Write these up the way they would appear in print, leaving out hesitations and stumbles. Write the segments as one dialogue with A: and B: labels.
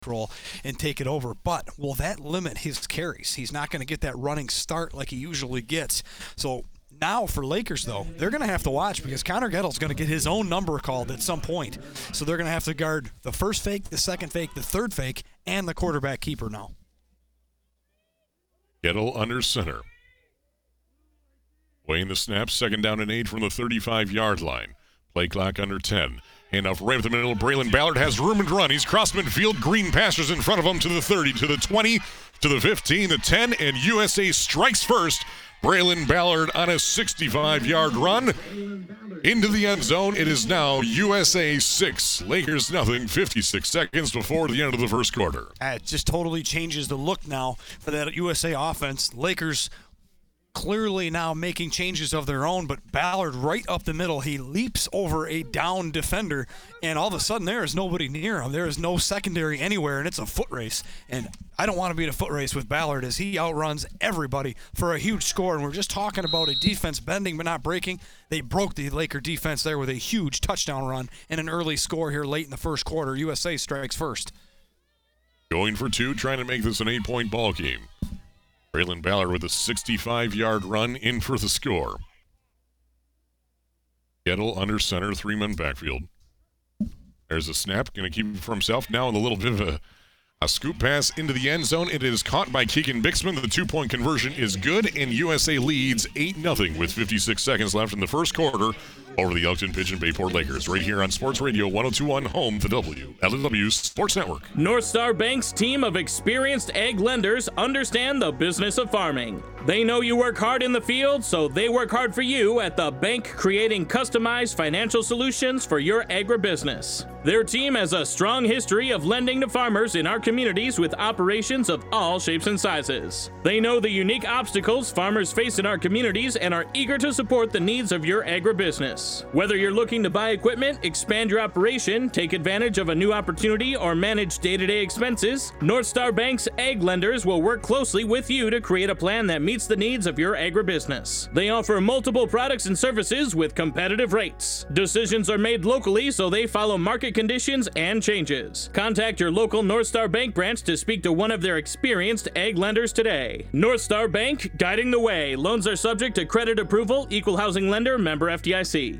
A: control and take it over. But will that limit his carries? He's not going to get that running start like he usually gets. So now for Lakers, though, they're going to have to watch because Connor Gettle's going to get his own number called at some point. So they're going to have to guard the first fake, the second fake, the third fake, and the quarterback keeper now.
B: Gettle under center. Weighing the snap, 2nd down and 8 from the 35-yard line. Play clock under 10. Handoff right up the middle. Braylon Ballard has room and run. He's crossed midfield. Green pastures in front of him to the 30, to the 20, to the 15, the 10, and USA strikes first. Braylon Ballard on a 65-yard run into the end zone. It is now USA 6, Lakers nothing, 56 seconds before the end of the first quarter.
A: It just totally changes the look now for that USA offense. Lakers clearly now making changes of their own, but Ballard right up the middle. He leaps over a down defender, and all of a sudden there is nobody near him. There is no secondary anywhere, and it's a foot race. And I don't want to be in a foot race with Ballard as he outruns everybody for a huge score. And we're just talking about a defense bending but not breaking. They broke the Laker defense there with a huge touchdown run and an early score here late in the first quarter. USA strikes first.
B: Going for 2, trying to make this an 8-point ball game. Braylon Ballard with a 65-yard run in for the score. Gettle under center, 3-man backfield. There's a snap, going to keep it for himself. Now in a little bit of a scoop pass into the end zone. It is caught by Keegan Bixman. The 2-point conversion is good, and USA leads 8-0 with 56 seconds left in the first quarter over the Elkton Pigeon Bayport Lakers. Right here on Sports Radio 102.1 Home, the WLW Sports Network.
C: North Star Bank's team of experienced ag lenders understand the business of farming. They know you work hard in the field, so they work hard for you at the bank, creating customized financial solutions for your agribusiness. Their team has a strong history of lending to farmers in our communities with operations of all shapes and sizes. They know the unique obstacles farmers face in our communities and are eager to support the needs of your agribusiness. Whether you're looking to buy equipment, expand your operation, take advantage of a new opportunity, or manage day-to-day expenses, North Star Bank's ag lenders will work closely with you to create a plan that meets the needs of your agribusiness. They offer multiple products and services with competitive rates. Decisions are made locally, so they follow market conditions and changes. Contact your local North Star Bank branch to speak to one of their experienced ag lenders today. North Star Bank, guiding the way. Loans are subject to credit approval, equal housing lender, member FDIC.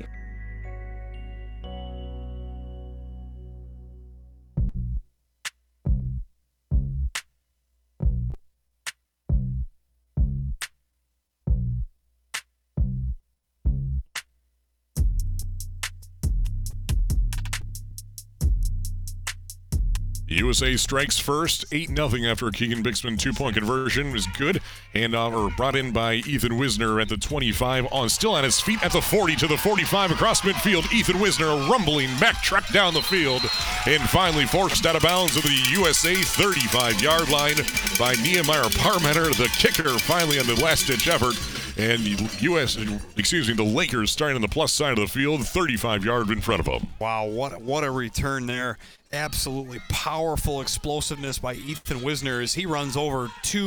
B: USA strikes first, 8-0 after a Keegan Bixman 2-point conversion was good. Handover brought in by Ethan Wisner at the 25, still on his feet at the 40 to the 45 across midfield. Ethan Wisner rumbling back, tracked down the field, and finally forced out of bounds at the USA 35-yard line by Nehemiah Parmenter, the kicker, finally on the last-ditch effort. And the Lakers starting on the plus side of the field, 35-yard in front of them.
A: Wow, what a return there. Absolutely powerful explosiveness by Ethan Wisner as he runs over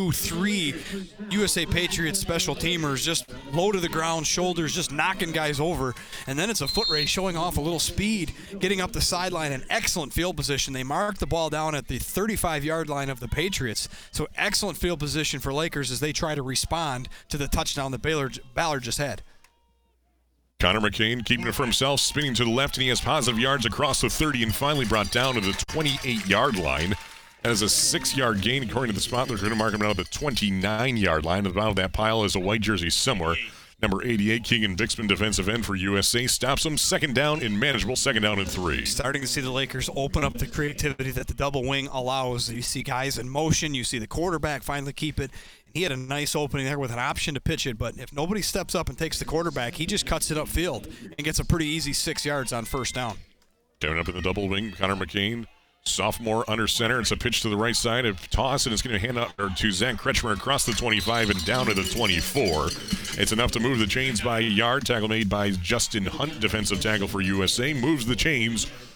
A: 2-3 USA Patriots special teamers, just low to the ground, shoulders, just knocking guys over. And then it's a foot race, showing off a little speed, getting up the sideline, an excellent field position. They mark the ball down at the 35-yard line of the Patriots. So excellent field position for Lakers as they try to respond to the touchdown that Ballard just had.
B: Connor McCain keeping it for himself, spinning to the left, and he has positive yards across the 30 and finally brought down to the 28-yard line. That is a 6-yard gain according to the spot. They're going to mark him down at the 29-yard line. At the bottom of that pile is a white jersey somewhere. Number 88, Keegan Bixman, defensive end for USA, stops him. 2nd down and manageable, 2nd down and 3.
A: Starting to see the Lakers open up the creativity that the double wing allows. You see guys in motion. You see the quarterback finally keep it. He had a nice opening there with an option to pitch it, but if nobody steps up and takes the quarterback, he just cuts it upfield and gets a pretty easy 6 yards on first down.
B: Coming up in the double wing, Connor McCain, sophomore under center. It's a pitch to the right side of toss, and it's going to hand out to Zach Kretschmer across the 25 and down to the 24. It's enough to move the chains by a yard. Tackle made by Justin Hunt, defensive tackle for USA. Moves the chains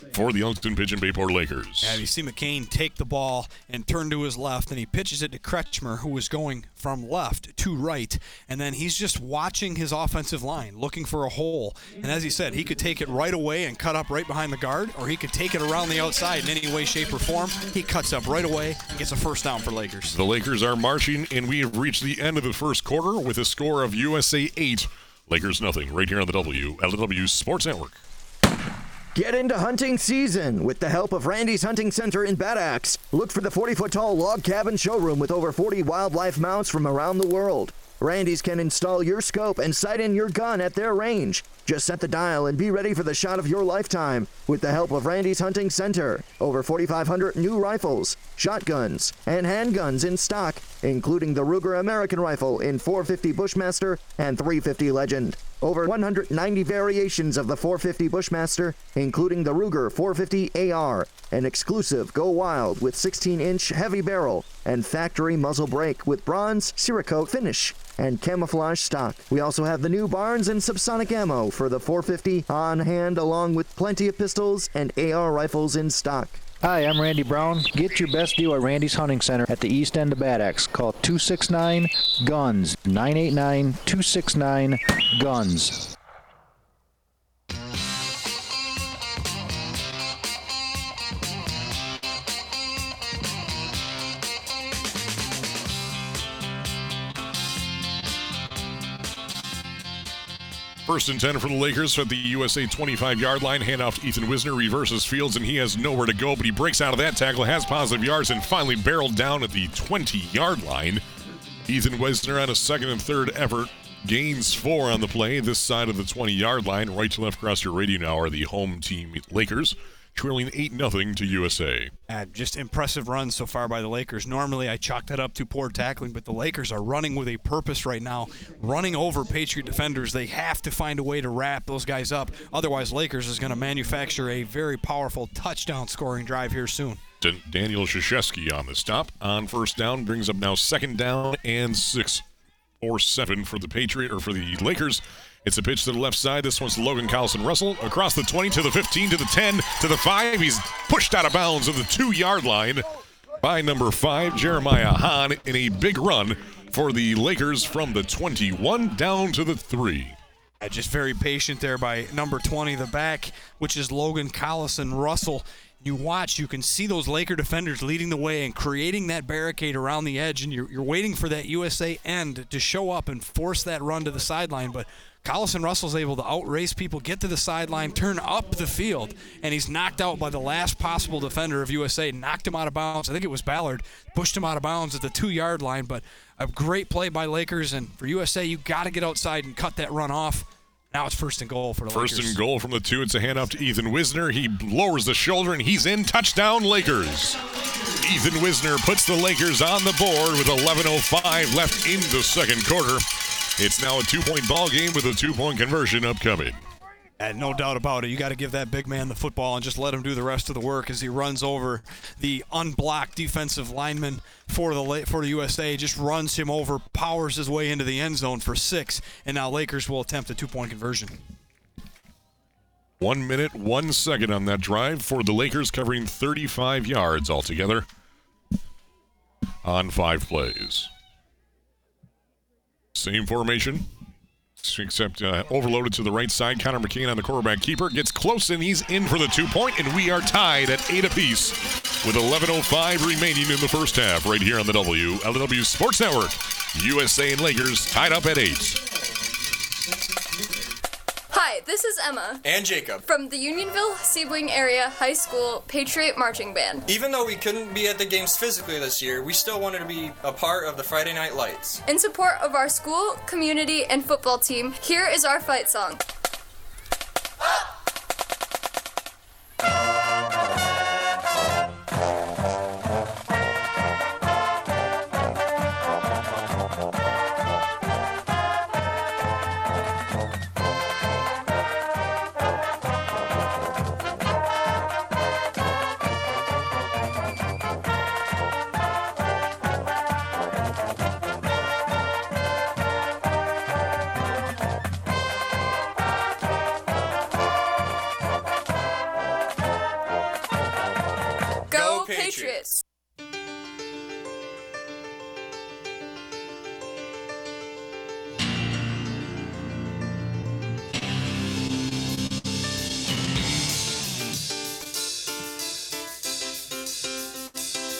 B: for the Elkton Pigeon Bayport Lakers.
A: Yeah, you see McCain take the ball and turn to his left, and he pitches it to Kretschmer, who was going from left to right, and then he's just watching his offensive line, looking for a hole. And as he said, he could take it right away and cut up right behind the guard, or he could take it around the outside in any way, shape, or form. He cuts up right away and gets a first down for Lakers.
B: The Lakers are marching, and we have reached the end of the first quarter with a score of USA 8, Lakers nothing, right here on the LW Sports Network.
D: Get into hunting season with the help of Randy's Hunting Center in Bad Axe. Look for the 40-foot-tall log cabin showroom with over 40 wildlife mounts from around the world. Randy's can install your scope and sight in your gun at their range. Just set the dial and be ready for the shot of your lifetime with the help of Randy's Hunting Center. Over 4,500 new rifles, shotguns, and handguns in stock, including the Ruger American Rifle in .450 Bushmaster and .350 Legend. Over 190 variations of the .450 Bushmaster, including the Ruger 450 AR, an exclusive Go Wild with 16-inch heavy barrel and factory muzzle brake with bronze Cerakote finish and camouflage stock. We also have the new Barnes and subsonic ammo for the .450 on hand, along with plenty of pistols and AR rifles in stock.
E: Hi, I'm Randy Brown. Get your best deal at Randy's Hunting Center at the east end of Bad Axe. Call 269-GUNS, 989-269-GUNS.
B: First and 10 for the Lakers at the USA 25-yard line. Handoff to Ethan Wisner, reverses Fields, and he has nowhere to go, but he breaks out of that tackle, has positive yards, and finally barreled down at the 20-yard line. Ethan Wisner on a second and third effort gains 4 on the play this side of the 20-yard line. Right to left across your radio now are the home team Lakers, trailing 8-0 to USA.
A: Just impressive runs so far by the Lakers. Normally, I chalk that up to poor tackling, but the Lakers are running with a purpose right now, running over Patriot defenders. They have to find a way to wrap those guys up. Otherwise, Lakers is going to manufacture a very powerful touchdown scoring drive here soon.
B: Daniel Krzyzewski on the stop. On first down, brings up now second down and 6 or 7 for the Lakers. It's a pitch to the left side. This one's Logan Collison-Russell across the 20 to the 15 to the 10 to the 5. He's pushed out of bounds at the 2-yard line by number 5, Jeremiah Hahn, in a big run for the Lakers from the 21 down to the 3.
A: Just very patient there by number 20, the back, which is Logan Collison-Russell. You watch, you can see those Laker defenders leading the way and creating that barricade around the edge, and you're waiting for that USA end to show up and force that run to the sideline. But Collison-Russell's able to outrace people, get to the sideline, turn up the field, and he's knocked out by the last possible defender of USA, knocked him out of bounds. I think it was Ballard, pushed him out of bounds at the 2-yard line, but a great play by Lakers, and for USA, you got to get outside and cut that run off. Now it's first and goal for the Lakers.
B: First and goal from the 2. It's a handoff to Ethan Wisner. He lowers the shoulder, and he's in. Touchdown, Lakers. Ethan Wisner puts the Lakers on the board with 11:05 left in the second quarter. It's now a 2-point ball game with a 2-point conversion upcoming.
A: And no doubt about it, you got to give that big man the football and just let him do the rest of the work as he runs over the unblocked defensive lineman for the USA, just runs him over, powers his way into the end zone for 6, and now Lakers will attempt a 2-point conversion.
B: 1 minute, 1 second on that drive for the Lakers, covering 35 yards altogether on 5 plays. Same formation, except overloaded to the right side. Connor McCain on the quarterback keeper. Gets close, and he's in for the 2-point, and we are tied at 8 apiece with 11:05 remaining in the first half right here on the LW Sports Network. USA and Lakers tied up at 8.
F: Hi, this is Emma.
G: And Jacob.
F: From the Unionville Sebring Area High School Patriot Marching Band.
G: Even though we couldn't be at the games physically this year, we still wanted to be a part of the Friday Night Lights.
F: In support of our school, community, and football team, here is our fight song.